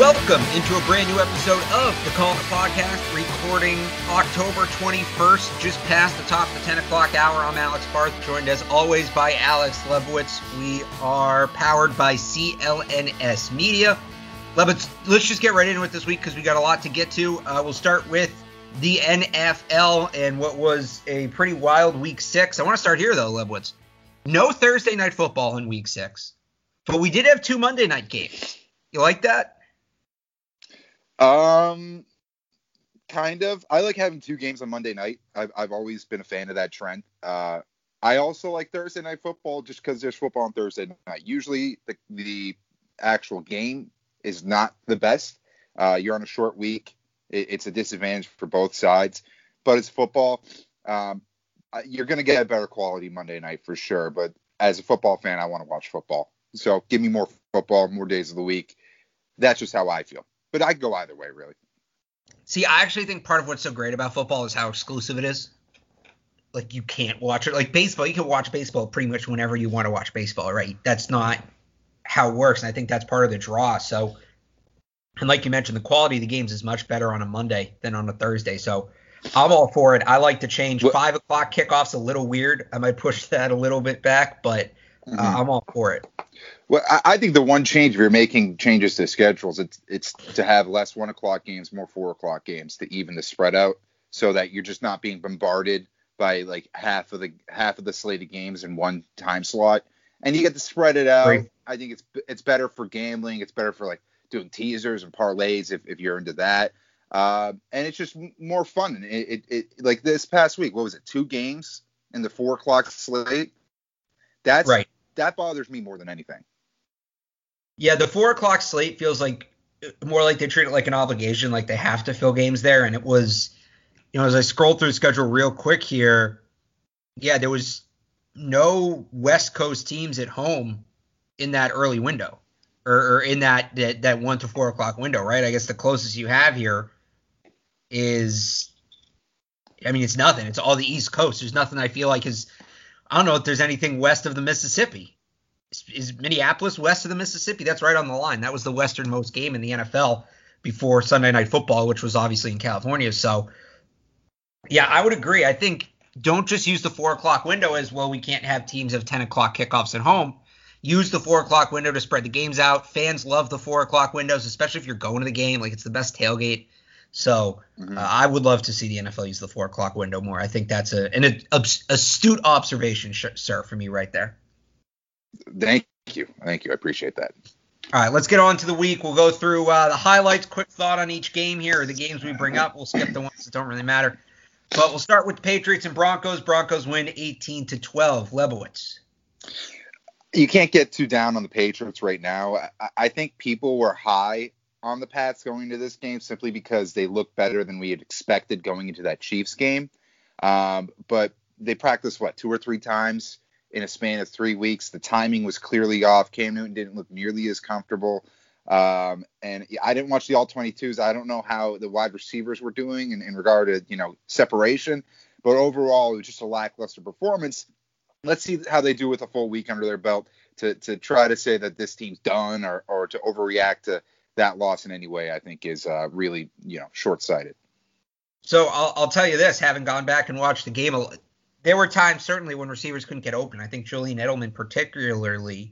Welcome into a brand new episode of the Call It Podcast, recording October 21st, just past the top of the 10 o'clock hour. I'm Alex Barth, joined as always by Alex Lebowitz. We are powered by CLNS Media. Lebowitz, let's just get right into it this week because we got a lot to get to. We'll start with the NFL and what was a pretty wild week 6. I want to start here though, Lebowitz. No Thursday night football in week 6, but we did have 2 Monday night games. You like that? Kind of. I like having 2 games on Monday night. I've always been a fan of that trend. I also like Thursday night football just because there's football on Thursday night. Usually the actual game is not the best. You're on a short week. It's a disadvantage for both sides, but it's football. You're going to get a better quality Monday night for sure. But as a football fan, I want to watch football. So give me more football, more days of the week. That's just how I feel. But I go either way, really. See, I actually think part of what's so great about football is how exclusive it is. Like, you can't watch it. Like baseball, you can watch baseball pretty much whenever you want to watch baseball, right? That's not how it works, and I think that's part of the draw. So, and like you mentioned, the quality of the games is much better on a Monday than on a Thursday. So I'm all for it. I like to change 5 o'clock kickoffs a little weird. I might push that a little bit back, but I'm all for it. Well, I think the one change, if you're making changes to schedules, it's to have less 1 o'clock games, more 4 o'clock games to even the spread out, so that you're just not being bombarded by like half of the slated games in one time slot, and you get to spread it out. Right. I think it's better for gambling. It's better for like doing teasers and parlays if you're into that, and it's just more fun. And it like this past week, what was it? 2 games in the 4 o'clock slate. That's right. That bothers me more than anything. Yeah, the 4 o'clock slate feels like more like they treat it like an obligation, like they have to fill games there. And it was, as I scrolled through the schedule real quick here, yeah, there was no West Coast teams at home in that early window or in that 1 to 4 o'clock window, right? I guess the closest you have here is, it's nothing. It's all the East Coast. There's nothing I feel like I don't know if there's anything west of the Mississippi. Is Minneapolis west of the Mississippi? That's right on the line. That was the westernmost game in the NFL before Sunday Night Football, which was obviously in California. So, yeah, I would agree. I think don't just use the 4 o'clock window as, well, we can't have teams have 10 o'clock kickoffs at home. Use the 4 o'clock window to spread the games out. Fans love the 4 o'clock windows, especially if you're going to the game. Like, it's the best tailgate. So I would love to see the NFL use the 4 o'clock window more. I think that's an astute observation, sir, from you right there. Thank you. I appreciate that. All right, let's get on to the week. We'll go through the highlights, quick thought on each game here, or the games we bring up. We'll skip the ones that don't really matter. But we'll start with the Patriots and Broncos. Broncos win 18-12. Lebowitz. You can't get too down on the Patriots right now. I think people were high on the Pats going into this game simply because they look better than we had expected going into that Chiefs game. But they practiced, 2 or 3 times in a span of 3 weeks. The timing was clearly off. Cam Newton didn't look nearly as comfortable. And I didn't watch the all-22s. I don't know how the wide receivers were doing in regard to, separation. But overall, it was just a lackluster performance. Let's see how they do with a full week under their belt to try to say that this team's done or to overreact to that loss in any way, I think is really, short-sighted. So I'll tell you this, having gone back and watched the game, there were times certainly when receivers couldn't get open. I think Julian Edelman particularly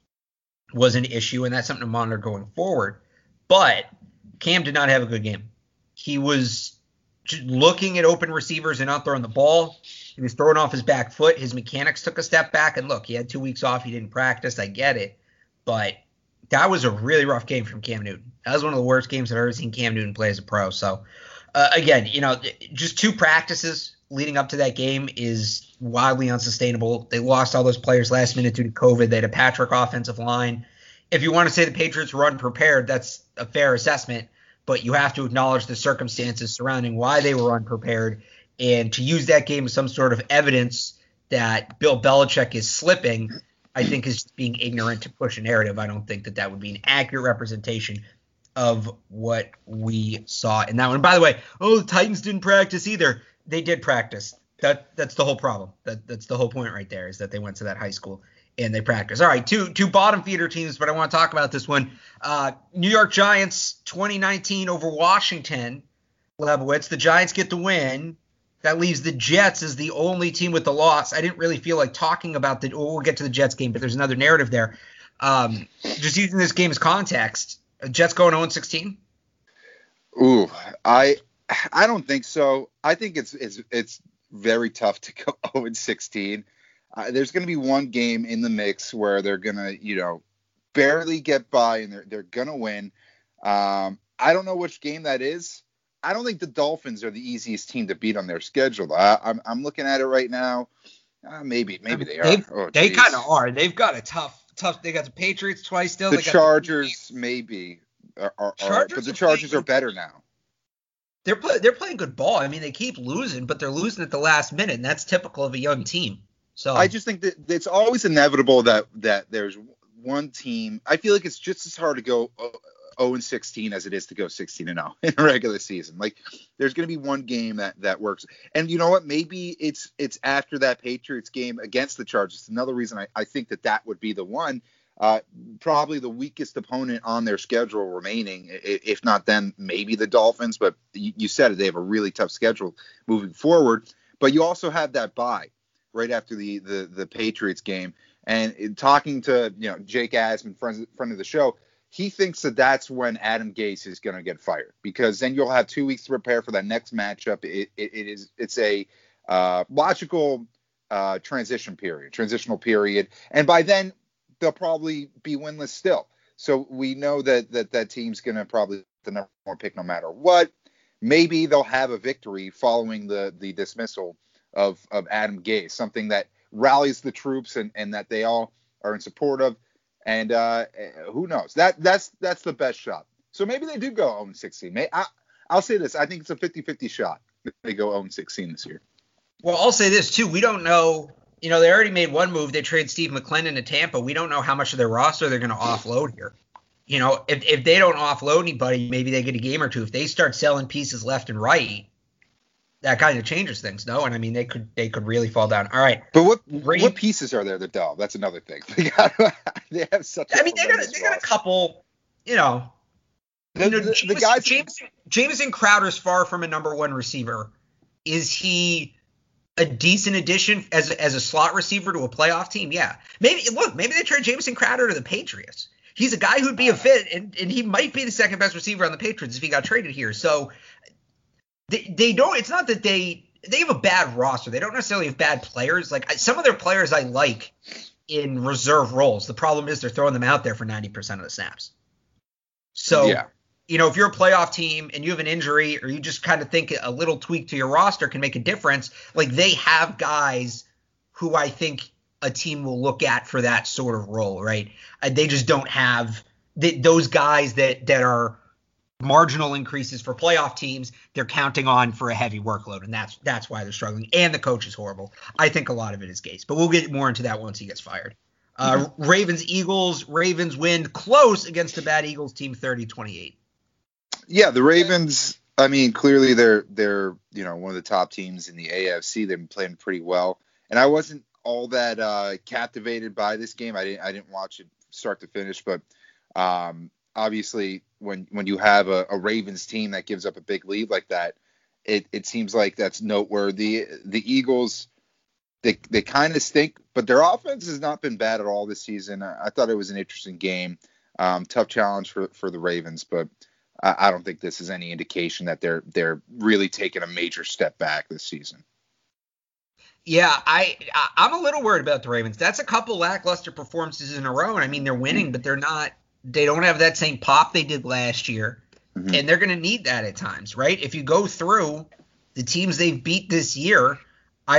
was an issue, and that's something to monitor going forward. But Cam did not have a good game. He was just looking at open receivers and not throwing the ball. He was throwing off his back foot. His mechanics took a step back. And look, he had 2 weeks off. He didn't practice. I get it. But that was a really rough game from Cam Newton. That was one of the worst games I've ever seen Cam Newton play as a pro. So, again, just 2 practices leading up to that game is wildly unsustainable. They lost all those players last minute due to COVID. They had a Patrick offensive line. If you want to say the Patriots were unprepared, that's a fair assessment, but you have to acknowledge the circumstances surrounding why they were unprepared, and to use that game as some sort of evidence that Bill Belichick is slipping, I think is being ignorant to push a narrative. I don't think that would be an accurate representation of what we saw in that one. By the way, the Titans didn't practice either. They did practice. That's the whole problem. That's the whole point right there, is that they went to that high school and they practice. All right, two bottom feeder teams, but I want to talk about this one. New York Giants 2019 over Washington. Lebowitz, the Giants get the win. That leaves the Jets as the only team with the loss. I didn't really feel like talking about we'll get to the Jets game, but there's another narrative there. Just using this game as context, Jets going 0-16? Ooh, I don't think so. I think it's very tough to go 0-16. There's going to be one game in the mix where they're going to, barely get by and they're going to win. I don't know which game that is. I don't think the Dolphins are the easiest team to beat on their schedule. I'm looking at it right now. Maybe they are. They kind of are. They've got a tough. They got the Patriots twice still. The Chargers maybe but the Chargers are better now. They're playing good ball. I mean, they keep losing, but they're losing at the last minute, and that's typical of a young team. So I just think that it's always inevitable that there's one team. I feel like it's just as hard to go 0-16 as it is to go 16-0 in a regular season. Like, there's going to be one game that works. And you know what? Maybe it's after that Patriots game against the Chargers. Another reason I think that would be the one. Probably the weakest opponent on their schedule remaining. If not them, maybe the Dolphins. But you said it, they have a really tough schedule moving forward. But you also have that bye right after the Patriots game. And talking to Jake Asman, friend of the show, he thinks that's when Adam Gase is going to get fired, because then you'll have 2 weeks to prepare for that next matchup. It's a logical transitional period, and by then they'll probably be winless still. So we know that team's going to probably the number one pick no matter what. Maybe they'll have a victory following the dismissal of Adam Gase, something that rallies the troops and that they all are in support of. And who knows? That's the best shot. So maybe they do go 0-16. I'll say this. I think it's a 50-50 shot if they go 0-16 this year. Well, I'll say this, too. We don't know. They already made one move. They trade Steve McClendon to Tampa. We don't know how much of their roster they're going to offload here. If they don't offload anybody, maybe they get a game or two. If they start selling pieces left and right, that kind of changes things, no? And I mean, they could really fall down. All right. But what pieces are there that delve? That's another thing. They have such. I mean, they got a couple. The guys. Jamison Crowder's far from a number one receiver. Is he a decent addition as a slot receiver to a playoff team? Yeah. Maybe they trade Jamison Crowder to the Patriots. He's a guy who'd be a fit, and he might be the second best receiver on the Patriots if he got traded here. So. They don't. It's not that they have a bad roster. They don't necessarily have bad players. Like, some of their players I like in reserve roles. The problem is they're throwing them out there for 90% of the snaps. So, yeah. If you're a playoff team and you have an injury, or you just kind of think a little tweak to your roster can make a difference, like, they have guys who I think a team will look at for that sort of role, right? They just don't have those guys that are marginal increases for playoff teams. They're counting on for a heavy workload, and that's why they're struggling. And the coach is horrible. I think a lot of it is Gase, but we'll get more into that once he gets fired. Ravens win close against a bad Eagles team, 30-28. Yeah, the Ravens. I mean, clearly they're one of the top teams in the AFC. They've been playing pretty well, and I wasn't all that captivated by this game. I didn't watch it start to finish, but obviously, when you have a Ravens team that gives up a big lead like that, it seems like that's noteworthy. The Eagles, they kind of stink, but their offense has not been bad at all this season. I thought it was an interesting game. Tough challenge for the Ravens, but I don't think this is any indication that they're really taking a major step back this season. Yeah, I'm a little worried about the Ravens. That's a couple lackluster performances in a row, and I mean, they're winning, but they're not. They don't have that same pop they did last year, and they're going to need that at times, right? If you go through the teams they've beat this year, I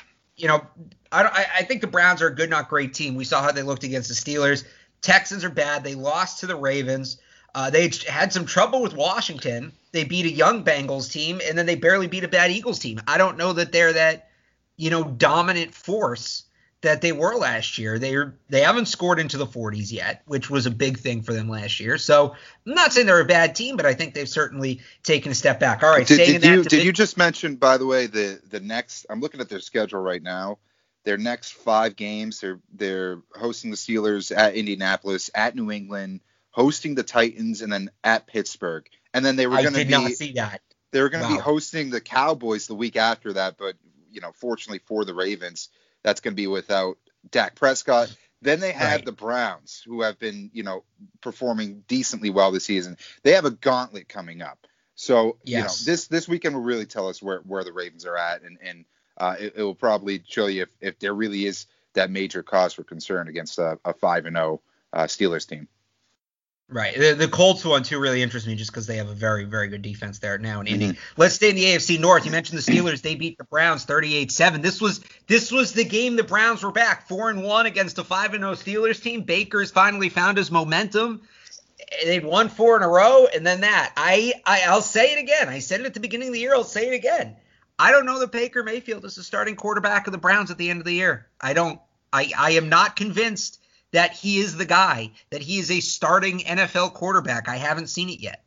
think the Browns are a good, not great team. We saw how they looked against the Steelers. Texans are bad. They lost to the Ravens. They had some trouble with Washington. They beat a young Bengals team, and then they barely beat a bad Eagles team. I don't know that they're that, dominant force that they were last year. They haven't scored into the 40s yet, which was a big thing for them last year. So I'm not saying they're a bad team, but I think they've certainly taken a step back. All right, did you just mention, by the way, the next? I'm looking at their schedule right now. Their next 5 games, they're hosting the Steelers at Indianapolis, at New England, hosting the Titans, and then at Pittsburgh. And then they were going to be. I did not see that. They were going to be hosting the Cowboys the week after that, but fortunately for the Ravens, that's going to be without Dak Prescott. Then they have the Browns, who have been performing decently well this season. They have a gauntlet coming up. So this weekend will really tell us where the Ravens are at, and it will probably show you if there really is that major cause for concern against a 5-0 Steelers team. Right. The Colts one, too, really interests me just because they have a very, very good defense there now in Indy. Let's stay in the AFC North. You mentioned the Steelers. They beat the Browns 38-7. This was the game the Browns were back 4-1 against a 5-0 Steelers team. Baker's finally found his momentum. They'd won 4 in a row, and then that. I'll say it again. I said it at the beginning of the year. I'll say it again. I don't know that Baker Mayfield is the starting quarterback of the Browns at the end of the year. I am not convinced that he is the guy, that he is a starting NFL quarterback. I haven't seen it yet.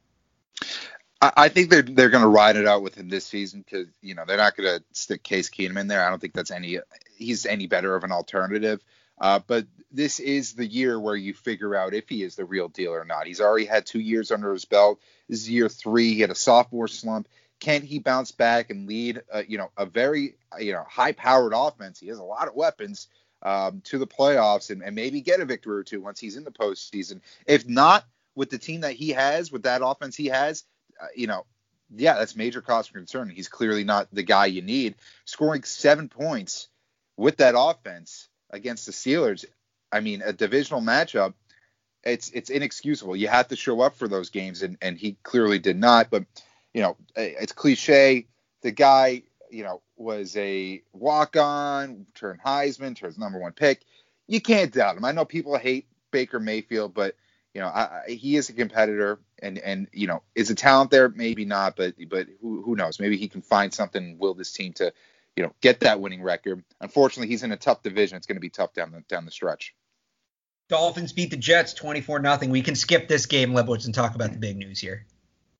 I think they're going to ride it out with him this season because, they're not going to stick Case Keenum in there. I don't think he's any better of an alternative. But this is the year where you figure out if he is the real deal or not. He's already had 2 years under his belt. This is year 3. He had a sophomore slump. Can he bounce back and lead, a very, high-powered offense? He has a lot of weapons. To the playoffs and maybe get a victory or 2 once he's in the postseason. If not, with the team that he has, with that offense he has, that's major cause for concern. He's clearly not the guy you need. Scoring 7 points with that offense against the Steelers, a divisional matchup, it's inexcusable. You have to show up for those games, and he clearly did not. But, it's cliche. The guy, was a walk-on, turned Heisman, turns number 1 pick. You can't doubt him. I know people hate Baker Mayfield, but he is a competitor, and is a talent there? Maybe not, but who knows? Maybe he can find something and will this team to get that winning record. Unfortunately, he's in a tough division. It's going to be tough down the stretch. Dolphins beat the Jets 24-0. We can skip this game, Lebowitz, and talk about the big news here.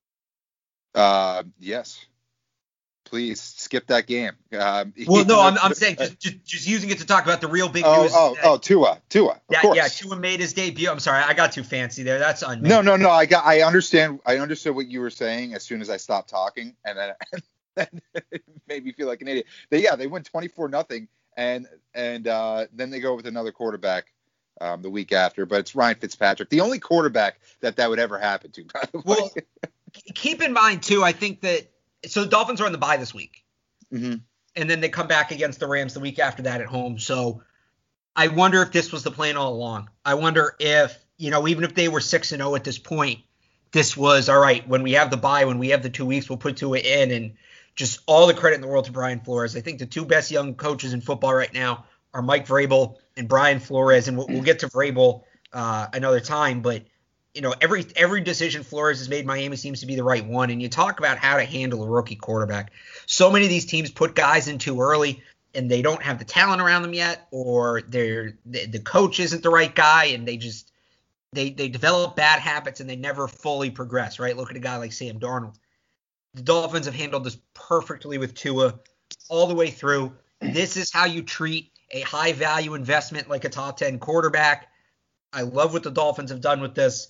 Yes. Please skip that game. I'm saying just using it to talk about the real big news. Tua. Of course. Yeah, Tua made his debut. I'm sorry, I got too fancy there. That's on me. No. I understand. I understood what you were saying as soon as I stopped talking, and then it made me feel like an idiot. They went 24-0, and then they go with another quarterback the week after. But it's Ryan Fitzpatrick, the only quarterback that would ever happen to. By the way. Well, keep in mind too. I think that. So the Dolphins are on the bye this week. And then they come back against the Rams the week after that at home. So I wonder if this was the plan all along. I wonder if, even if they were 6-0 at this point, this was, all right, when we have the bye, when we have the 2 weeks, we'll put Tua in. And just all the credit in the world to Brian Flores. I think the 2 best young coaches in football right now are Mike Vrabel and Brian Flores. And we'll get to Vrabel another time. But every decision Flores has made, Miami seems to be the right one. And you talk about how to handle a rookie quarterback. So many of these teams put guys in too early, and they don't have the talent around them yet, or the coach isn't the right guy, and they develop bad habits and they never fully progress. Right? Look at a guy like Sam Darnold. The Dolphins have handled this perfectly with Tua all the way through. This is how you treat a high value investment like a top 10 quarterback. I love what the Dolphins have done with this.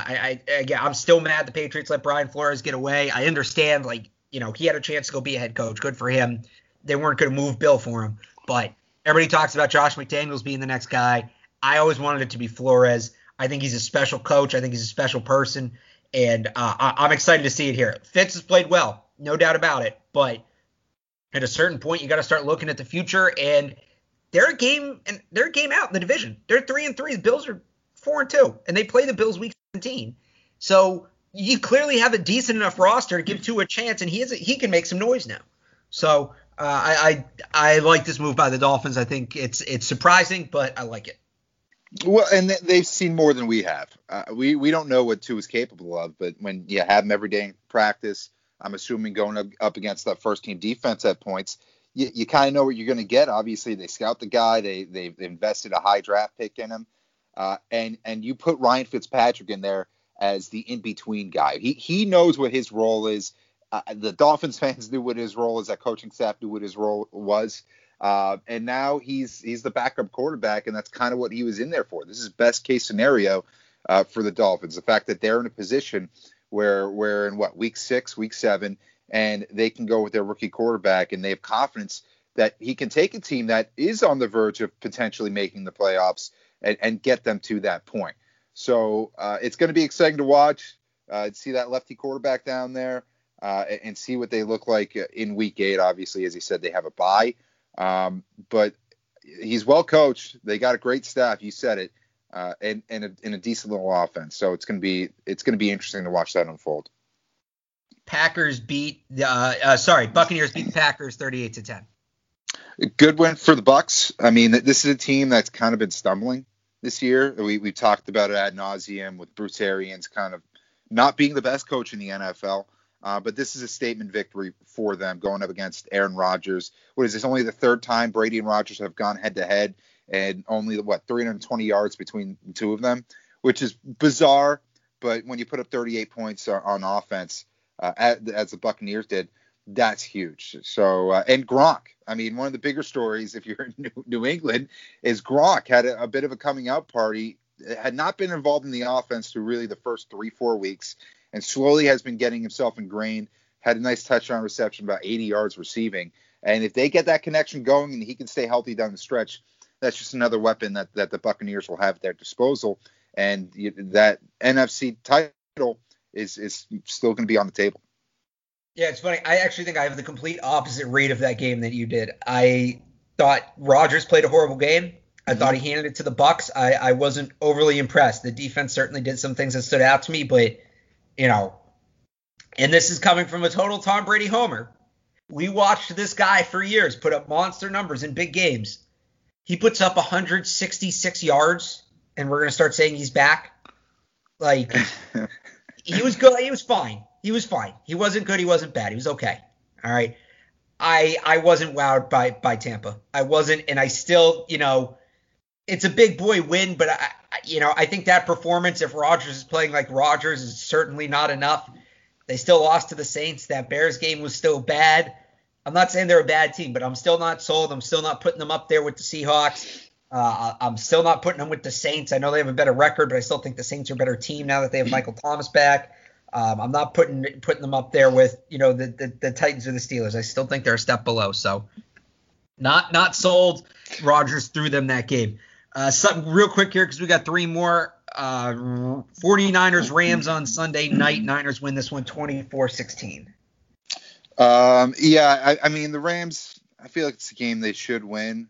I'm still mad the Patriots let Brian Flores get away. I understand, he had a chance to go be a head coach. Good for him. They weren't going to move Bill for him. But everybody talks about Josh McDaniels being the next guy. I always wanted it to be Flores. I think he's a special coach. I think he's a special person. And I'm excited to see it here. Fitz has played well, no doubt about it. But at a certain point, you got to start looking at the future. And they're a game out in the division. They're 3-3. The Bills are 4-2, and they play the Bills week 17. So you clearly have a decent enough roster to give Tua a chance, and he can make some noise now. So I like this move by the Dolphins. I think it's surprising, but I like it. Well, and they've seen more than we have. We don't know what Tua is capable of, but when you have him every day in practice, I'm assuming going up against that first team defense at points, you kind of know what you're going to get. Obviously, they scout the guy. They've invested a high draft pick in him, and you put Ryan Fitzpatrick in there as the in-between guy. He knows what his role is. The Dolphins fans knew what his role is. That coaching staff knew what his role was. And now he's the backup quarterback, and that's kind of what he was in there for. This is best case scenario for the Dolphins. The fact that they're in a position where we're in week 6, week 7, and they can go with their rookie quarterback, and they have confidence that he can take a team that is on the verge of potentially making the playoffs and get them to that point. So it's going to be exciting to watch, see that lefty quarterback down there, and see what they look like in week 8. Obviously, as he said, they have a bye. But he's well coached. They got a great staff. You said it, and a decent little offense. So it's going to be interesting to watch that unfold. Buccaneers beat the Packers 38-10. Good win for the Bucs. I mean, this is a team that's kind of been stumbling this year. We talked about it ad nauseum with Bruce Arians kind of not being the best coach in the NFL. But this is a statement victory for them going up against Aaron Rodgers. What is this? Only the third time Brady and Rodgers have gone head to head, and only 320 yards between the two of them, which is bizarre. But when you put up 38 points on offense, as the Buccaneers did, that's huge. So and Gronk. I mean, one of the bigger stories, if you're in New England, is Gronk had a bit of a coming out party. Had not been involved in the offense through really the first 3-4 weeks. And slowly has been getting himself ingrained, had a nice touchdown reception, about 80 yards receiving. And if they get that connection going and he can stay healthy down the stretch, that's just another weapon that the Buccaneers will have at their disposal. And that NFC title is still going to be on the table. Yeah, it's funny. I actually think I have the complete opposite rate of that game that you did. I thought Rodgers played a horrible game. I thought he handed it to the Bucs. I wasn't overly impressed. The defense certainly did some things that stood out to me, but and this is coming from a total Tom Brady homer. We watched this guy for years put up monster numbers in big games. He puts up 166 yards, and we're going to start saying he's back. Like, he was good. He was fine. He wasn't good. He wasn't bad. He was okay. All right. I wasn't wowed by Tampa. I wasn't, and I still, it's a big boy win, but I think that performance, if Rodgers is playing like Rodgers, is certainly not enough. They still lost to the Saints. That Bears game was still bad. I'm not saying they're a bad team, but I'm still not sold. I'm still not putting them up there with the Seahawks. I'm still not putting them with the Saints. I know they have a better record, but I still think the Saints are a better team now that they have Michael Thomas back. I'm not putting them up there with the Titans or the Steelers. I still think they're a step below. So not sold. Rodgers threw them that game. Something real quick here because we got 3 more. 49ers Rams on Sunday night. Niners win this one 24-16. I mean the Rams, I feel like it's a game they should win.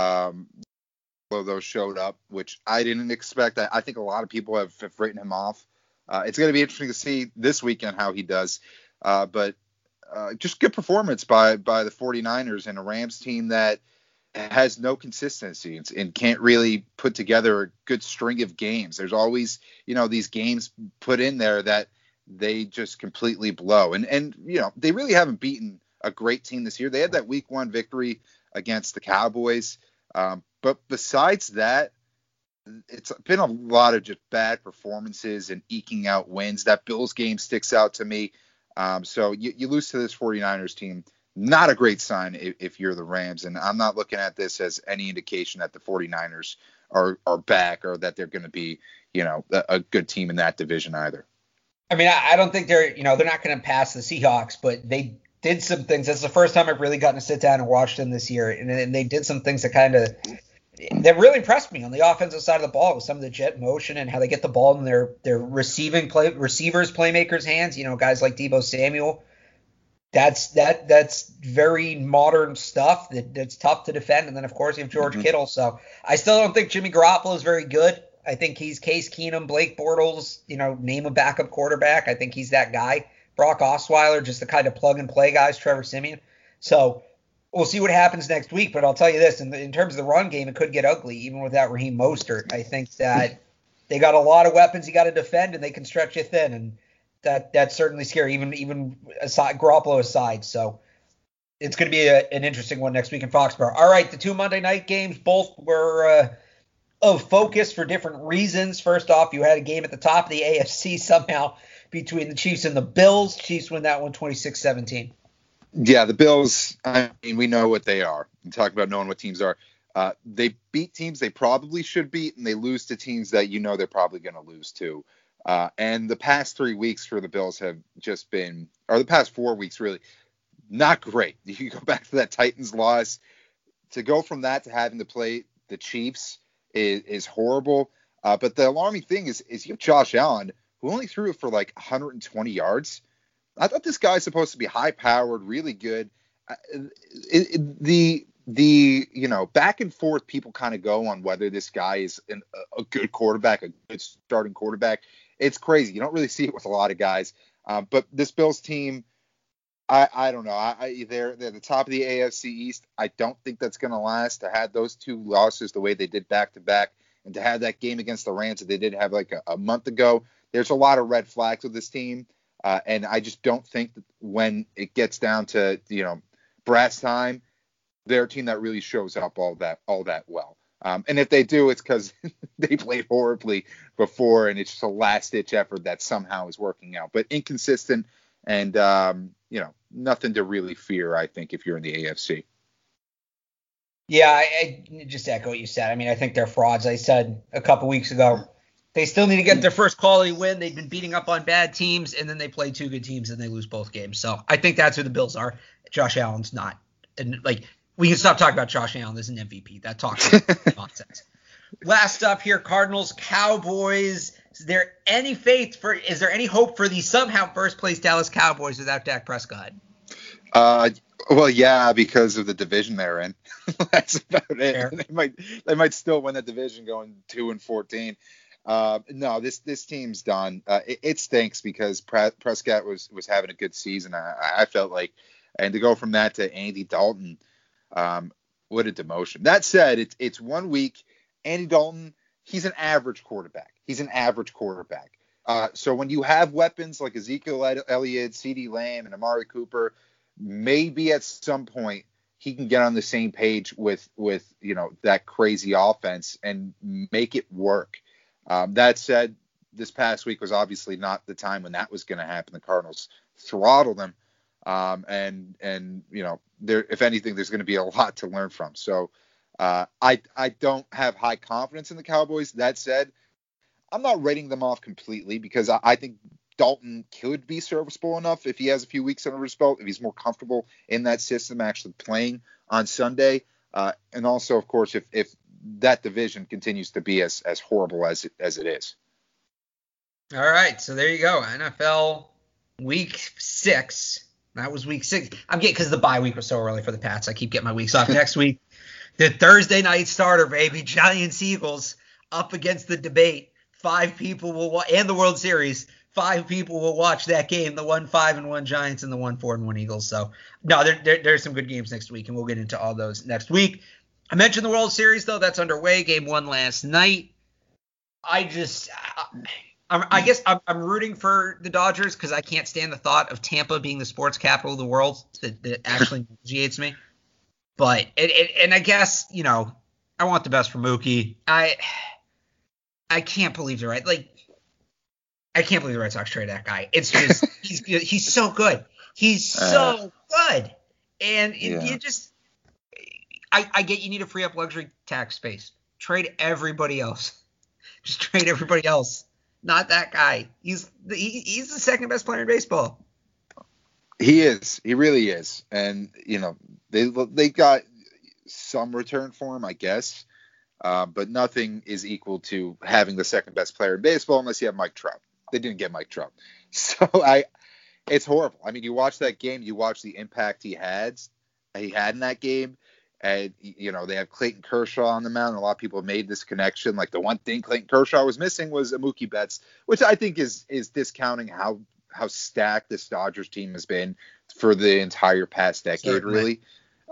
Those showed up, which I didn't expect. I think a lot of people have written him off. It's going to be interesting to see this weekend how he does. But just good performance by the 49ers and a Rams team that has no consistency and can't really put together a good string of games. There's always, these games put in there that they just completely blow. And they really haven't beaten a great team this year. They had that week 1 victory against the Cowboys. But besides that, it's been a lot of just bad performances and eking out wins. That Bills game sticks out to me. So you lose to this 49ers team. Not a great sign if you're the Rams. And I'm not looking at this as any indication that the 49ers are back or that they're going to be, a good team in that division either. I mean, I don't think they're not going to pass the Seahawks, but they did some things. That's the first time I've really gotten to sit down and watch them this year. And they did some things that really impressed me on the offensive side of the ball with some of the jet motion and how they get the ball in their receivers, playmakers' hands. Guys like Deebo Samuel. That's very modern stuff that's tough to defend. And then, of course, you have George Kittle. So I still don't think Jimmy Garoppolo is very good. I think he's Case Keenum, Blake Bortles, name a backup quarterback. I think he's that guy. Brock Osweiler, just the kind of plug-and-play guys, Trevor Siemian. So we'll see what happens next week. But I'll tell you this, in terms of the run game, it could get ugly even without Raheem Mostert. I think that they got a lot of weapons you got to defend, and they can stretch you thin. And that's certainly scary, even aside, Garoppolo aside. So it's going to be an interesting one next week in Foxborough. All right, the two Monday night games, both were of focus for different reasons. First off, you had a game at the top of the AFC somehow between the Chiefs and the Bills. Chiefs win that one 26-17. Yeah, the Bills, I mean, we know what they are. I'm talking about knowing what teams are. They beat teams they probably should beat, and they lose to teams that they're probably going to lose to. And the past 3 weeks for the Bills have just been, or the past 4 weeks really, not great. You go back to that Titans loss. To go from that to having to play the Chiefs is horrible. But the alarming thing is you have Josh Allen, who only threw it for like 120 yards. I thought this guy's supposed to be high-powered, really good. The back and forth people kind of go on whether this guy is a good quarterback, a good starting quarterback. It's crazy. You don't really see it with a lot of guys. But this Bills team, I don't know. They're the top of the AFC East. I don't think that's going to last. To have those two losses the way they did back-to-back, and to have that game against the Rams that they did have like a month ago, there's a lot of red flags with this team. And I just don't think that when it gets down to, brass time, they're a team that really shows up all that well. And if they do, it's because they played horribly before, and it's just a last-ditch effort that somehow is working out. But inconsistent and, nothing to really fear, I think, if you're in the AFC. Yeah, I just echo what you said. I mean, I think they're frauds. I said a couple weeks ago, they still need to get their first quality win. They've been beating up on bad teams, and then they play two good teams, and they lose both games. So I think that's who the Bills are. Josh Allen's not. And, we can stop talking about Josh Allen as an MVP. That talks nonsense. Last up here, Cardinals, Cowboys. Is there any hope for the somehow first-place Dallas Cowboys without Dak Prescott? Well, yeah, because of the division they're in. That's about it. They might still win that division going 2-14. No, this team's done. It stinks because Prescott was having a good season. I felt like, and to go from that to Andy Dalton, what a demotion. That said, it's 1 week. Andy Dalton, he's an average quarterback. So when you have weapons like Ezekiel Elliott, CeeDee Lamb, and Amari Cooper, maybe at some point he can get on the same page with that crazy offense and make it work. That said, this past week was obviously not the time when that was going to happen. The Cardinals throttled them, and if anything, there's going to be a lot to learn from. So I don't have high confidence in the Cowboys. That said, I'm not writing them off completely because I think Dalton could be serviceable enough if he has a few weeks under his belt, if he's more comfortable in that system actually playing on Sunday. And also, of course, if that division continues to be as horrible as it is. All right, so there you go. NFL Week 6. That was Week 6. I'm getting, because the bye week was so early for the Pats, I keep getting my weeks off. Next week, the Thursday night starter, baby, Giants Eagles up against the debate. 5 people will watch, and the World Series. 5 people will watch that game, the 1-5-1 Giants and the 1-4-1 Eagles. So, no, there's some good games next week, and we'll get into all those next week. I mentioned the World Series, though. That's underway. Game 1 last night. I guess I'm rooting for the Dodgers because I can't stand the thought of Tampa being the sports capital of the world. That actually infuriates me. But, and I guess, I want the best for Mookie. I can't believe they're right. I can't believe the Red Sox traded that guy. It's just he's so good. He's so good. And you just I get you need to free up luxury tax space. Trade everybody else. Just trade everybody else. Not that guy. He's the second best player in baseball. He is. He really is. And they got some return for him, I guess. But nothing is equal to having the second best player in baseball unless you have Mike Trout. They didn't get Mike Trout. So it's horrible. I mean, you watch that game, you watch the impact he had in that game. And, they have Clayton Kershaw on the mound. And a lot of people have made this connection. Like the one thing Clayton Kershaw was missing was a Mookie Betts, which I think is discounting how stacked this Dodgers team has been for the entire past decade, really.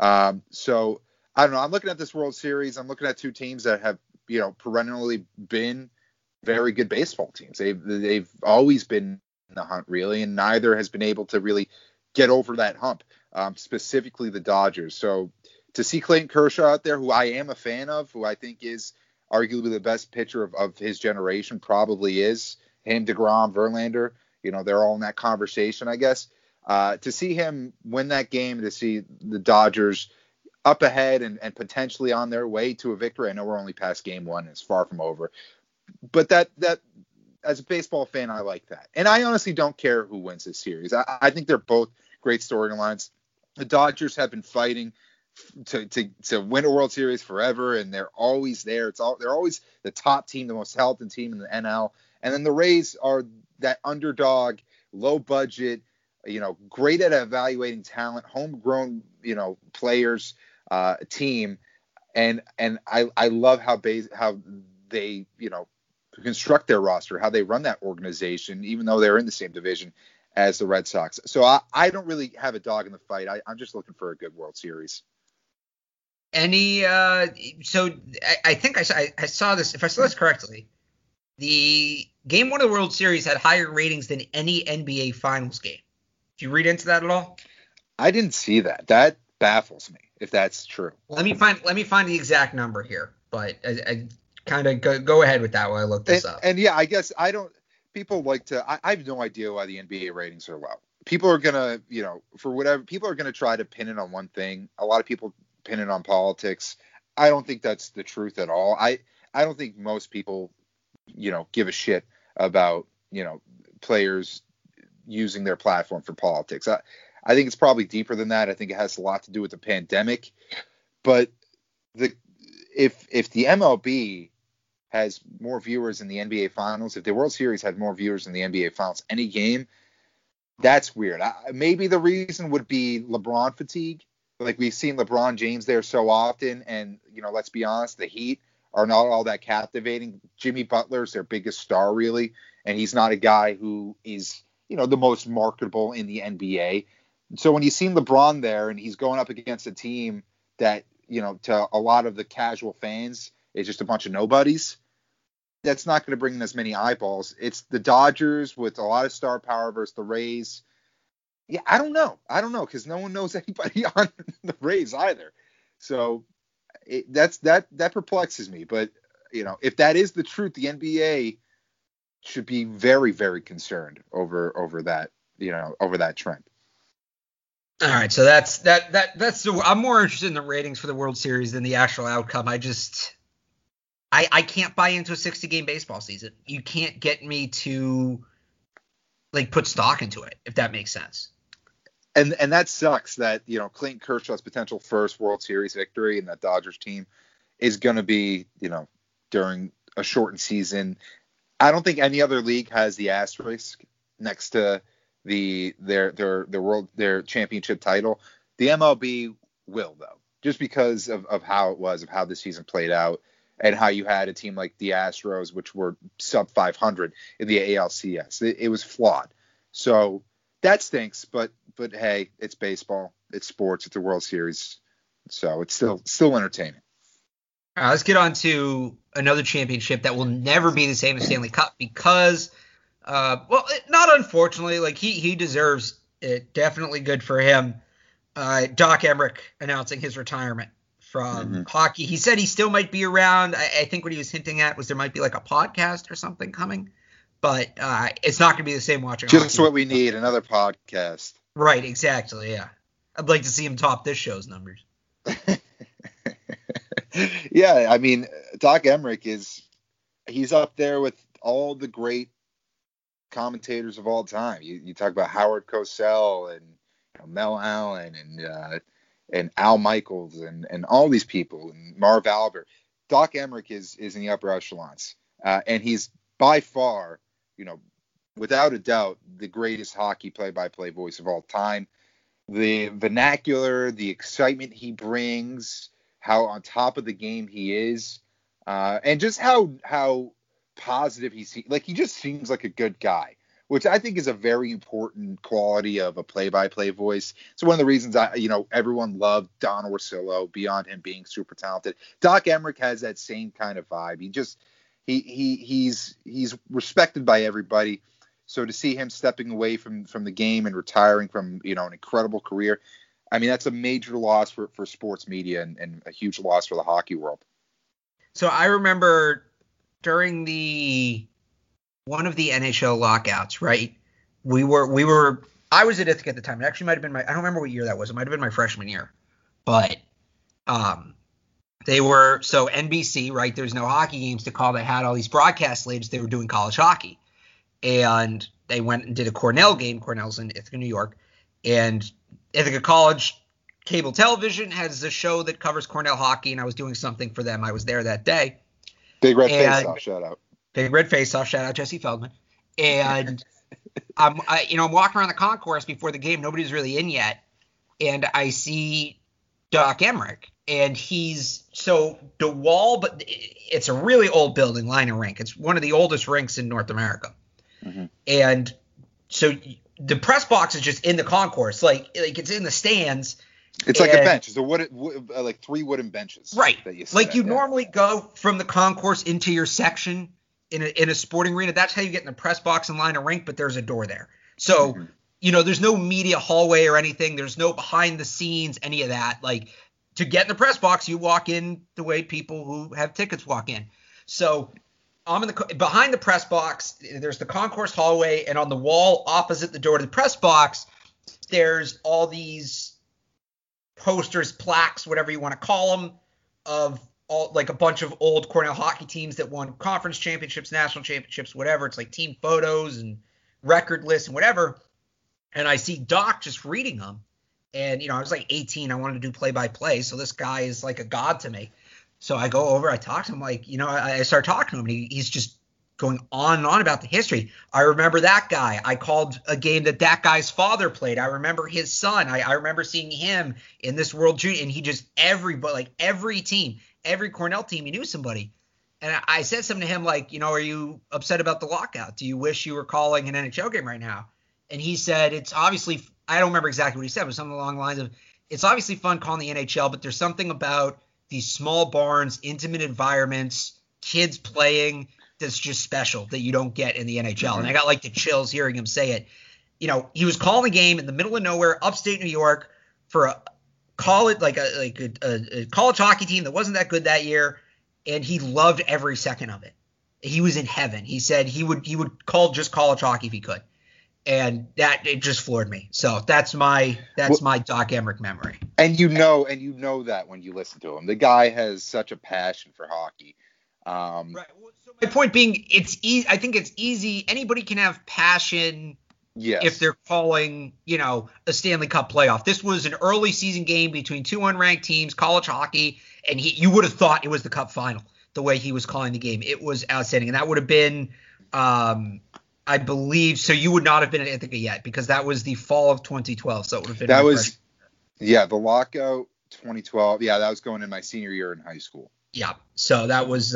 So I don't know. I'm looking at this World Series. I'm looking at 2 teams that have, perennially been very good baseball teams. They've always been in the hunt, really, and neither has been able to really get over that hump. specifically the Dodgers. So to see Clayton Kershaw out there, who I am a fan of, who I think is arguably the best pitcher of his generation, probably is, him, DeGrom, Verlander, they're all in that conversation, I guess. To see him win that game, to see the Dodgers up ahead and potentially on their way to a victory. I know we're only past game one, and it's far from over. But that as a baseball fan, I like that. And I honestly don't care who wins this series. I think they're both great storylines. The Dodgers have been fighting to win a World Series forever, and they're always there. They're always the top team, the most talented team in the NL. And then the Rays are that underdog, low budget, great at evaluating talent, homegrown, players, team. And I love how they, construct their roster, how they run that organization, even though they're in the same division as the Red Sox. So I don't really have a dog in the fight. I'm just looking for a good World Series. So I think I saw this, if I saw this correctly, the game one of the World Series had higher ratings than any NBA Finals game. Did you read into that at all? I didn't see that. That baffles me, if that's true. Let me find the exact number here, but I kind of go ahead with that while I look this up. And yeah, I guess people like to, I have no idea why the NBA ratings are low. People are going to, for whatever, people are going to try to pin it on one thing. A lot of people pin it on politics. I don't think that's the truth at all. I don't think most people, give a shit about, players using their platform for politics. I think it's probably deeper than that. I think it has a lot to do with the pandemic. But if the MLB has more viewers in the NBA Finals, if the World Series had more viewers in the NBA Finals, any game, that's weird. Maybe the reason would be LeBron fatigue. Like, we've seen LeBron James there so often, and, let's be honest, the Heat are not all that captivating. Jimmy Butler's their biggest star, really, and he's not a guy who is, the most marketable in the NBA. So when you see LeBron there and he's going up against a team that, to a lot of the casual fans is just a bunch of nobodies, that's not going to bring in as many eyeballs. It's the Dodgers with a lot of star power versus the Rays. Yeah, I don't know because no one knows anybody on the Rays either. So that perplexes me. But if that is the truth, the NBA should be very, very concerned over that over that trend. All right, so that's I'm more interested in the ratings for the World Series than the actual outcome. I can't buy into a 60-game baseball season. You can't get me to put stock into it, if that makes sense. And that sucks that, Clayton Kershaw's potential first World Series victory in that Dodgers team is going to be, during a shortened season. I don't think any other league has the asterisk next to their championship title. The MLB will, though, just because of how the season played out and how you had a team like the Astros, which were sub 500 in the ALCS. It was flawed. So that stinks, but hey, it's baseball, it's sports, it's a World Series, so it's still entertaining. All right, let's get on to another championship that will never be the same as Stanley Cup because, not unfortunately, he deserves it. Definitely good for him. Doc Emrick announcing his retirement from hockey. He said he still might be around. I think what he was hinting at was there might be a podcast or something coming. But it's not going to be the same watching. Just hockey. What we need, another podcast. Right, exactly, yeah. I'd like to see him top this show's numbers. Yeah, I mean, Doc Emrick he's up there with all the great commentators of all time. You talk about Howard Cosell and Mel Allen and Al Michaels and all these people and Marv Albert. Doc Emrick is in the upper echelons, and he's by far, without a doubt, the greatest hockey play-by-play voice of all time. The vernacular, the excitement he brings, how on top of the game he is, and just how positive he just seems like a good guy, which I think is a very important quality of a play-by-play voice. So one of the reasons everyone loved Don Orsillo beyond him being super talented. Doc Emrick has that same kind of vibe. He's respected by everybody. So to see him stepping away from the game and retiring from an incredible career, I mean, that's a major loss for sports media and a huge loss for the hockey world. So I remember during one of the NHL lockouts, right? I was at Ithaca at the time. It actually might have been I don't remember what year that was. It might have been my freshman year. But so NBC, right? There's no hockey games to call. They had all these broadcast slates. They were doing college hockey. And they went and did a Cornell game. Cornell's in Ithaca, New York. And Ithaca College cable television has a show that covers Cornell hockey, and I was doing something for them. I was there that day. Big Red Face-Off, shout out. Big Red Face-Off, shout out Jesse Feldman. And I'm walking around the concourse before the game. Nobody's really in yet. And I see Doc Emrick. And the wall, but it's a really old building, Liner Rink. It's one of the oldest rinks in North America. Mm-hmm. And so the press box is just in the concourse, like it's in the stands. It's like a bench. It's like 3 wooden benches. Right. That you normally go from the concourse into your section in a sporting arena. That's how you get in the press box and Liner Rink, but there's a door there. So, there's no media hallway or anything. There's no behind the scenes, any of that. Like, to get in the press box, you walk in the way people who have tickets walk in. So I'm behind the press box. There's the concourse hallway, and on the wall opposite the door to the press box, there's all these posters, plaques, whatever you want to call them, of all like a bunch of old Cornell hockey teams that won conference championships, national championships, whatever. It's like team photos and record lists and whatever. And I see Doc just reading them. And, I was like 18. I wanted to do play-by-play. So this guy is like a god to me. So I go over, I talk to him I start talking to him. And he's just going on and on about the history. I remember that guy. I called a game that guy's father played. I remember his son. I remember seeing him in this World Junior. And he just every team, every Cornell team, he knew somebody. And I said something to him like, are you upset about the lockout? Do you wish you were calling an NHL game right now? And he said, it's obviously – I don't remember exactly what he said, but something along the lines of, it's obviously fun calling the NHL, but there's something about these small barns, intimate environments, kids playing that's just special that you don't get in the NHL. Mm-hmm. And I got like the chills hearing him say it. He was calling a game in the middle of nowhere, upstate New York, for a college a college hockey team that wasn't that good that year, and he loved every second of it. He was in heaven. He said he would call just college hockey if he could. And it just floored me. So that's my Doc Emrick memory. And you know that when you listen to him, the guy has such a passion for hockey. Right. Well, so my point being, it's easy. I think it's easy. Anybody can have passion. Yes. If they're calling, a Stanley Cup playoff. This was an early season game between 2 unranked teams, college hockey, and you would have thought it was the Cup final the way he was calling the game. It was outstanding, and that would have been. I believe so. You would not have been at Ithaca yet because that was the fall of 2012. So it would have been. That was, the lockout 2012. Yeah, that was going in my senior year in high school. Yeah. So that was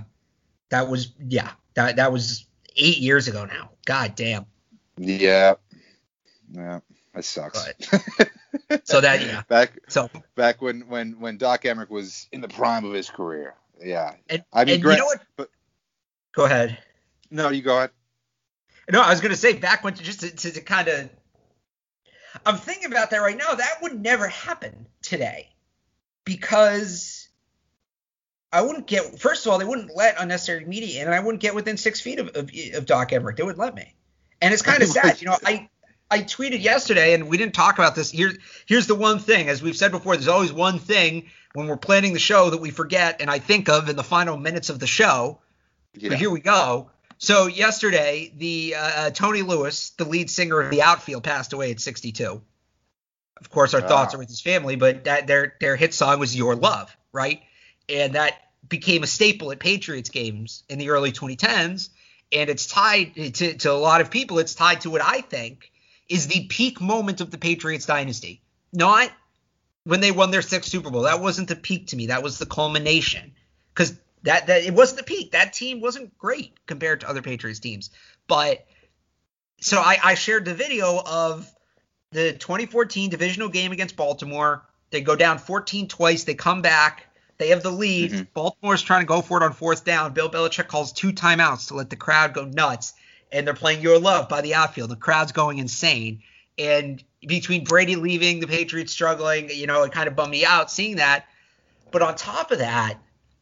8 years ago now. God damn. Yeah. Yeah. That sucks. But, so that back when Doc Emrick was in the prime of his career. Yeah. And you know what? But go ahead. No, you go ahead. No, I was going to say back when to kind of – I'm thinking about that right now. That would never happen today because I wouldn't get – first of all, they wouldn't let unnecessary media in, and I wouldn't get within 6 feet of Doc Emrick. They wouldn't let me. And it's kind of sad. I tweeted yesterday, and we didn't talk about this. Here's the one thing. As we've said before, there's always one thing when we're planning the show that we forget and I think of in the final minutes of the show. Yeah. But here we go. So yesterday, the Tony Lewis, the lead singer of The Outfield, passed away at 62. Of course, our thoughts are with his family, but their hit song was Your Love, right? And that became a staple at Patriots games in the early 2010s. And it's tied to a lot of people. It's tied to what I think is the peak moment of the Patriots dynasty. Not when they won their 6th Super Bowl. That wasn't the peak to me. That was the culmination. Because that it wasn't the peak. That team wasn't great compared to other Patriots teams. But so I shared the video of the 2014 divisional game against Baltimore. They go down 14 twice. They come back. They have the lead. Mm-hmm. Baltimore's trying to go for it on 4th down. Bill Belichick calls 2 timeouts to let the crowd go nuts. And they're playing Your Love by The Outfield. The crowd's going insane. And between Brady leaving, the Patriots struggling, it kind of bummed me out seeing that. But on top of that,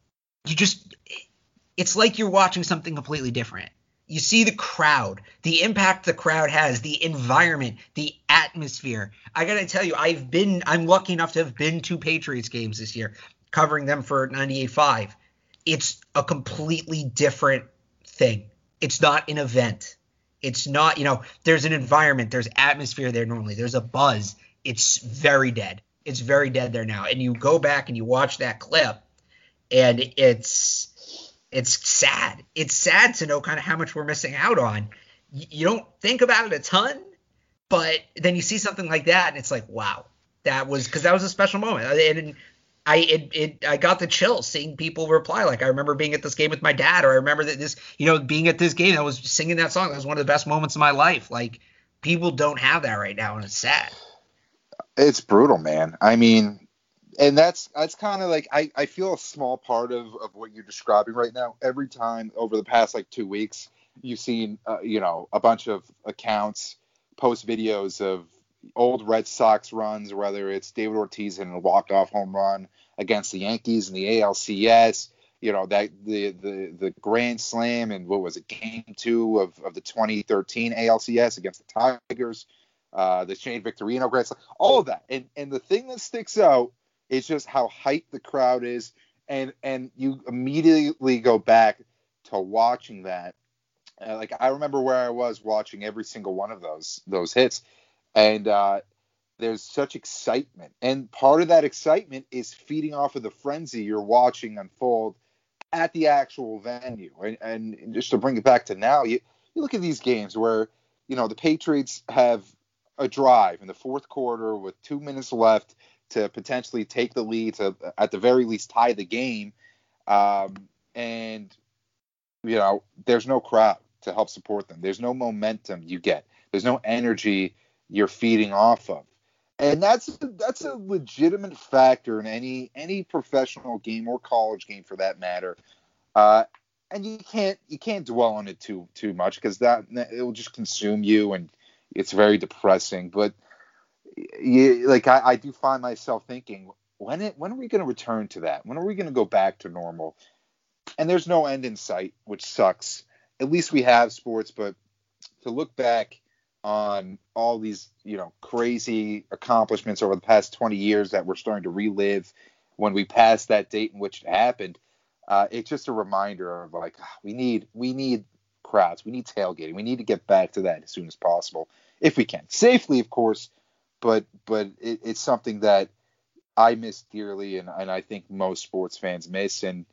it's like you're watching something completely different. You see the crowd, the impact the crowd has, the environment, the atmosphere. I got to tell you, I'm lucky enough to have been to Patriots games this year, covering them for 98.5. It's a completely different thing. It's not an event. It's not, there's an environment, there's atmosphere there normally, there's a buzz. It's very dead. It's very dead there now. And you go back and you watch that clip, and it's sad. It's sad to know kind of how much we're missing out on. You don't think about it a ton, but then you see something like that, and it's like, wow, that was a special moment. And I got the chills seeing people reply. Like, I remember being at this game with my dad, or I remember that this, being at this game, I was singing that song. That was one of the best moments of my life. Like, people don't have that right now, and it's sad. It's brutal, man. I mean, and that's kind of like, I feel a small part of what you're describing right now. Every time over the past 2 weeks, you've seen, a bunch of accounts post videos of old Red Sox runs, whether it's David Ortiz in a walk-off home run against the Yankees in the ALCS, that the Grand Slam, and what was it, Game 2 of the 2013 ALCS against the Tigers, the Shane Victorino Grand Slam, all of that. And the thing that sticks out is just how hyped the crowd is, and you immediately go back to watching that. I remember where I was watching every single one of those hits. And there's such excitement. And part of that excitement is feeding off of the frenzy you're watching unfold at the actual venue. And just to bring it back to now, you look at these games where, the Patriots have a drive in the fourth quarter with 2 minutes left to potentially take the lead, to at the very least tie the game. And there's no crowd to help support them. There's no momentum you get. There's no energy you're feeding off of. And that's a legitimate factor in any professional game or college game for that matter. And you can't dwell on it too much, because that it will just consume you, and it's very depressing. But I do find myself thinking, when are we going to return to that? When are we going to go back to normal? And there's no end in sight, which sucks. At least we have sports, but to look back on all these, crazy accomplishments over the past 20 years that we're starting to relive when we pass that date in which it happened, it's just a reminder of we need crowds, we need tailgating, we need to get back to that as soon as possible, if we can, safely, of course, but it's something that I miss dearly, and I think most sports fans miss. And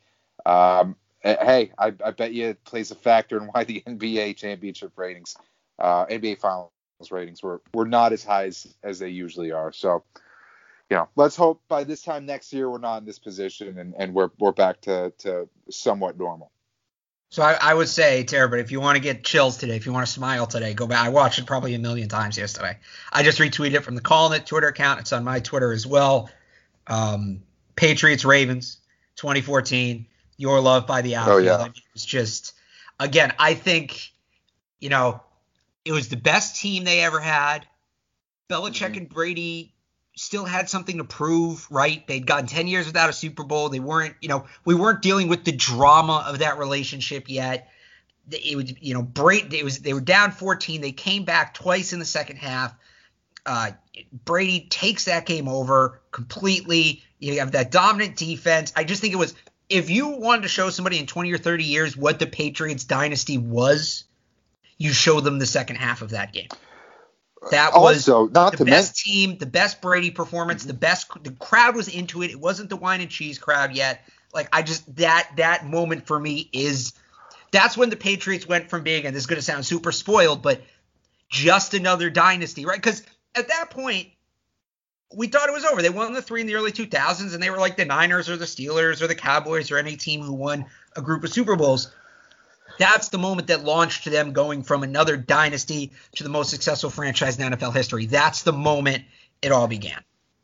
hey, I bet you it plays a factor in why the NBA championship ratings, NBA Finals ratings were not as high as they usually are. So, let's hope by this time next year we're not in this position, and we're back to somewhat normal. So I would say, Tara, but if you want to get chills today, if you want to smile today, go back. I watched it probably a million times yesterday. I just retweeted it from the Callin' It Twitter account. It's on my Twitter as well. Patriots Ravens 2014. Your love by the outfield. Oh, yeah. I mean, it's just, again, I think, it was the best team they ever had. Belichick and Brady still had something to prove, right? They'd gotten 10 years without a Super Bowl. They weren't, we weren't dealing with the drama of that relationship yet. It was, Brady, they were down 14. They came back twice in the second half. Brady takes that game over completely. You have that dominant defense. I just think it was, if you wanted to show somebody in 20 or 30 years what the Patriots dynasty was, you show them the second half of that game. That was also, not the best team, the best Brady performance, the crowd was into it. It wasn't the wine and cheese crowd yet. That moment for me that's when the Patriots went from being, and this is going to sound super spoiled, but just another dynasty, right? Because at that point, we thought it was over. They won the 3 in the early 2000s, and they were like the Niners or the Steelers or the Cowboys or any team who won a group of Super Bowls. That's the moment that launched them going from another dynasty to the most successful franchise in NFL history. That's the moment it all began.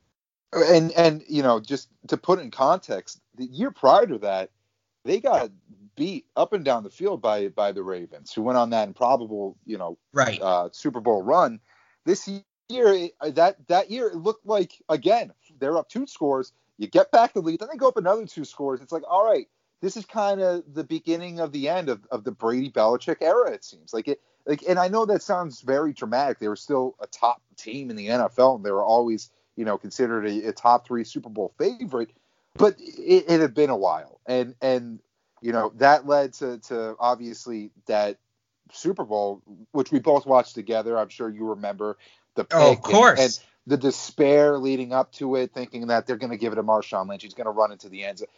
And just to put it in context, the year prior to that, they got beat up and down the field by the Ravens, who went on that improbable, Super Bowl run. This year, that year, it looked like, again, they're up 2 scores. You get back the lead, then they go up another 2 scores. It's like, all right, this is kind of the beginning of the end of the Brady Belichick era. It seems like it. And I know that sounds very dramatic. They were still a top team in the NFL, and they were always, considered a top 3 Super Bowl favorite. But it had been a while, and that led to obviously that Super Bowl, which we both watched together. I'm sure you remember the pick. Oh, of course. And the despair leading up to it, thinking that they're going to give it to Marshawn Lynch. He's going to run into the end zone.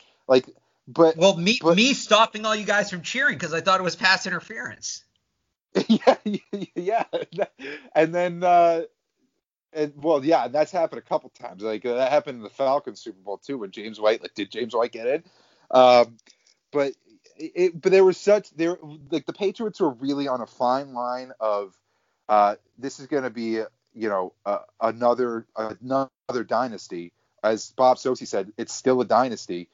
Me stopping all you guys from cheering because I thought it was pass interference. Yeah. And then, that's happened a couple times. Like that happened in the Falcons Super Bowl too, when James White, did James White get in? But there was the Patriots were really on a fine line of, this is going to be, another dynasty. As Bob Socci said, it's still a dynasty,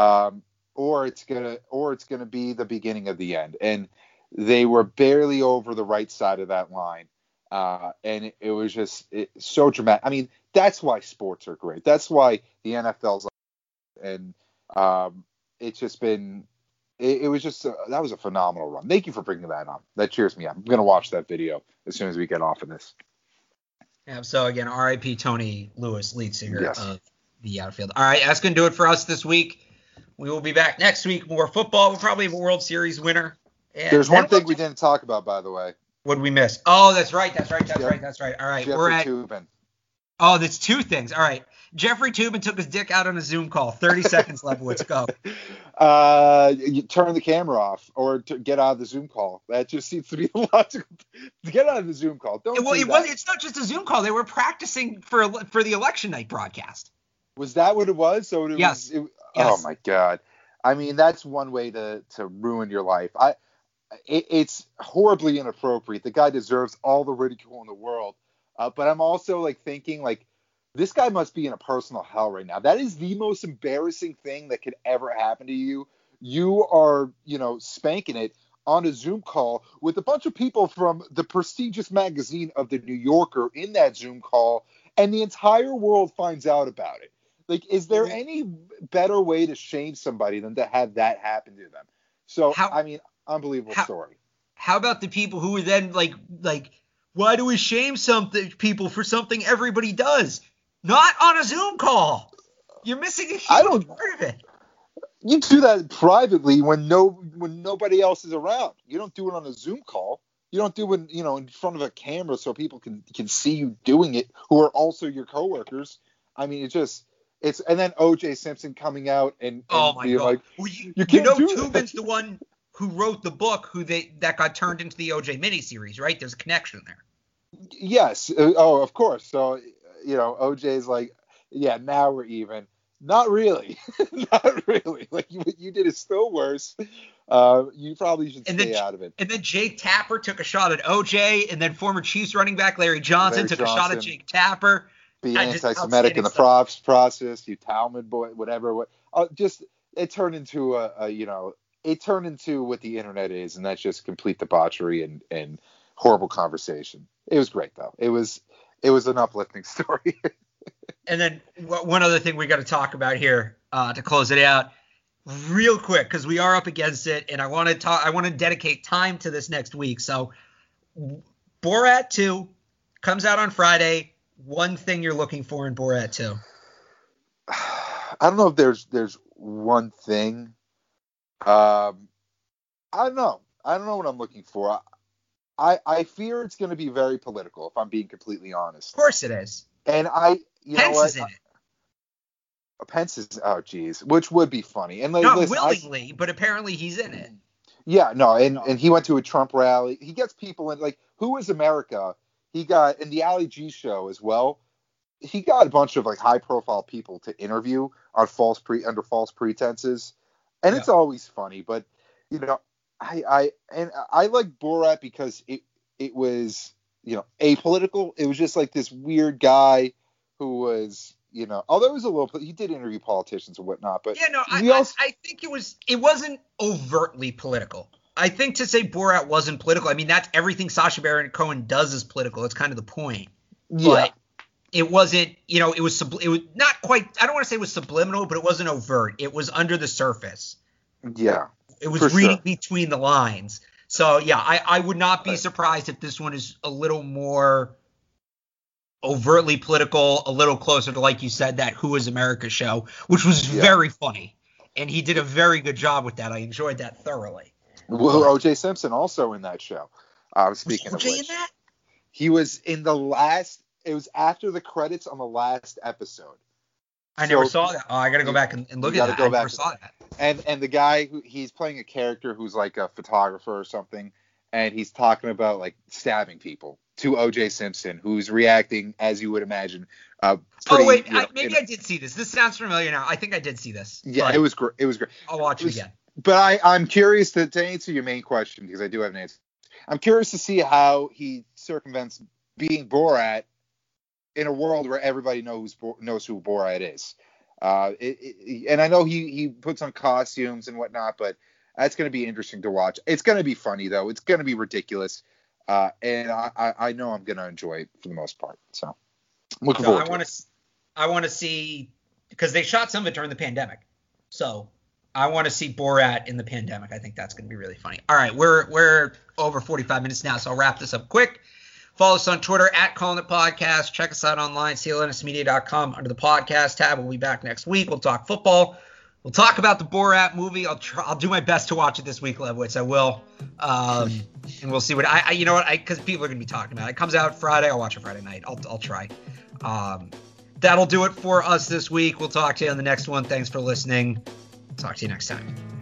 or it's gonna be the beginning of the end. And they were barely over the right side of that line, and it was just so dramatic. I mean, that's why sports are great. That's why the NFL's, and it's just been. It was just that was a phenomenal run. Thank you for bringing that up. That cheers me up. I'm gonna watch that video as soon as we get off of this. Yeah. So again, R.I.P. Tony Lewis, lead singer Yes. of the Outfield. All right, that's gonna do it for us this week. We will be back next week. More football. We'll probably have a World Series winner. And there's one thing we didn't talk about, by the way. What did we miss? Oh, that's right. All right, Jeffrey we're at. Toobin. Oh, that's 2 things. All right. Jeffrey Toobin took his dick out on a Zoom call. 30 seconds left. Let's go. You turn the camera off or get out of the Zoom call. That just seems to be the logical. Get out of the Zoom call. It's not just a Zoom call. They were practicing for the election night broadcast. Was that what it was? So yes. Yes. Oh my God. I mean, that's one way to ruin your life. It's horribly inappropriate. The guy deserves all the ridicule in the world. But I'm also thinking this guy must be in a personal hell right now. That is the most embarrassing thing that could ever happen to you. You are, spanking it on a Zoom call with a bunch of people from the prestigious magazine of the New Yorker in that Zoom call, and the entire world finds out about it. Is there any better way to shame somebody than to have that happen to them? So, unbelievable story. How about the people who were then why do we shame people for something everybody does? Not on a Zoom call. You're missing a huge part of it. You do that privately when nobody else is around. You don't do it on a Zoom call. You don't do it, in front of a camera so people can see you doing it, who are also your coworkers. I mean, and then O.J. Simpson coming out and oh my being God. you can't do Toobin's the one who wrote the book that got turned into the O.J. miniseries, right? There's a connection there. Yes. Of course. So, O.J.'s now we're even. Not really. Not really. What you did is still worse. You probably should stay out of it. And then Jake Tapper took a shot at O.J., and then former Chiefs running back Larry Johnson took a shot at Jake Tapper. Be anti-Semitic in the process, you Talmud boy, whatever. It turned into what the internet is, and that's just complete debauchery and horrible conversation. It was great though. It was an uplifting story. And then one other thing we got to talk about here to close it out, real quick, because we are up against it, and I want to dedicate time to this next week. So, Borat 2 comes out on Friday. One thing you're looking for in Borat 2? I don't know if there's one thing. I don't know. I don't know what I'm looking for. I fear it's going to be very political, if I'm being completely honest. Of course it is. And Pence is in it. Pence is, oh geez, which would be funny. And not willingly, but apparently he's in it. Yeah, no, and he went to a Trump rally. He gets people in, Who is America? He got, in the Ali G show as well, he got a bunch of high profile people to interview on under false pretenses. And It's always funny, but I like Borat because it was, apolitical. It was just this weird guy who was, although it was a little, he did interview politicians and whatnot, but yeah, no, I think it wasn't overtly political. I think to say Borat wasn't political, I mean, that's everything Sacha Baron Cohen does is political. It's kind of the point. but it wasn't, it was not quite, I don't want to say it was subliminal, but it wasn't overt. It was under the surface. Yeah. It was reading between the lines. So, yeah, I would not be surprised if this one is a little more overtly political, a little closer to, like you said, that Who is America show, which was very funny. And he did a very good job with that. I enjoyed that thoroughly. Well, O.J. Simpson also in that show. Speaking was of OJ which, in that? He was in the last. It was after the credits on the last episode. I never saw that. Oh, I got to go back and look at that. I never saw that. And the guy he's playing a character who's like a photographer or something, and he's talking about like stabbing people to O.J. Simpson, who's reacting as you would imagine. Maybe I did see this. This sounds familiar now. I think I did see this. Yeah, it was great. It was great. I'll watch it again. But I'm curious to answer your main question, because I do have an answer. I'm curious to see how he circumvents being Borat in a world where everybody knows who Borat is. And I know he puts on costumes and whatnot, but that's going to be interesting to watch. It's going to be funny, though. It's going to be ridiculous. And I know I'm going to enjoy it for the most part. So I'm looking forward to it. I want to see, because they shot some of it during the pandemic. So I want to see Borat in the pandemic. I think that's going to be really funny. All right, we're over 45 minutes now, so I'll wrap this up quick. Follow us on Twitter @CallingItPodcast. Check us out online, clnsmedia.com under the podcast tab. We'll be back next week. We'll talk football. We'll talk about the Borat movie. I'll do my best to watch it this week, Levwitz. I will. And we'll see what because people are going to be talking about it. It comes out Friday. I'll watch it Friday night. I'll try. That'll do it for us this week. We'll talk to you on the next one. Thanks for listening. Talk to you next time.